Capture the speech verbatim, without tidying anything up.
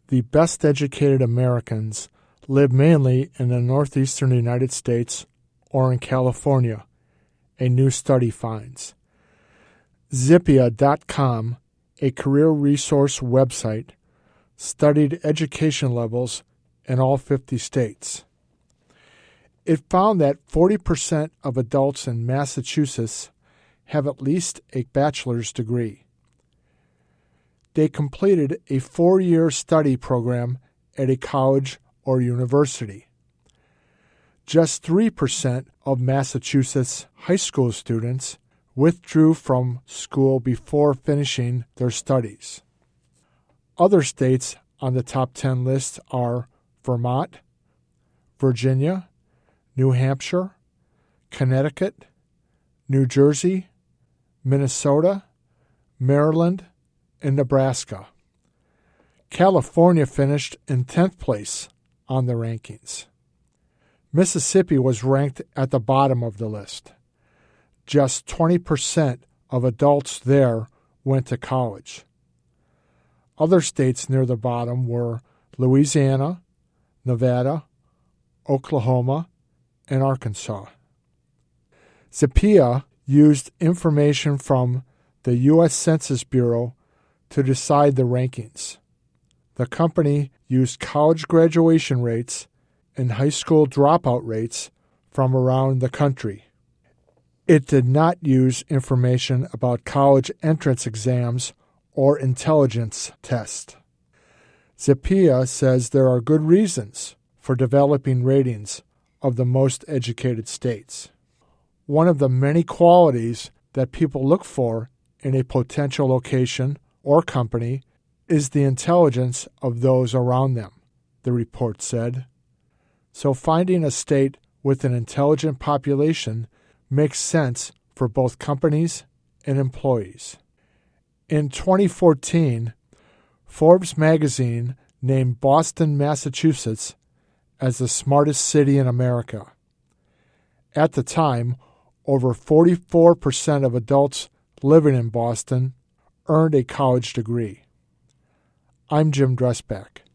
the best educated Americans live mainly in the northeastern United States or in California, a new study finds. Zippia dot com, a career resource website, studied education levels in all fifty states. It found that forty percent of adults in Massachusetts have at least a bachelor's degree. They completed a four-year study program at a college or university. Just three percent of Massachusetts high school students withdrew from school before finishing their studies. Other states on the top ten list are Vermont, Virginia, New Hampshire, Connecticut, New Jersey, Minnesota, Maryland, and Nebraska. California finished in tenth place on the rankings. Mississippi was ranked at the bottom of the list. Just twenty percent of adults there went to college. Other states near the bottom were Louisiana, Nevada, Oklahoma, and Arkansas. Zippia used information from the U S Census Bureau to decide the rankings. The company used college graduation rates and high school dropout rates from around the country. It did not use information about college entrance exams or intelligence tests. Zippia says there are good reasons for developing ratings of the most educated states. One of the many qualities that people look for in a potential location or company is the intelligence of those around them, the report said. So finding a state with an intelligent population makes sense for both companies and employees. In twenty fourteen, Forbes magazine named Boston, Massachusetts as the smartest city in America. At the time, over forty-four percent of adults living in Boston earned a college degree. I'm Jim Dressback.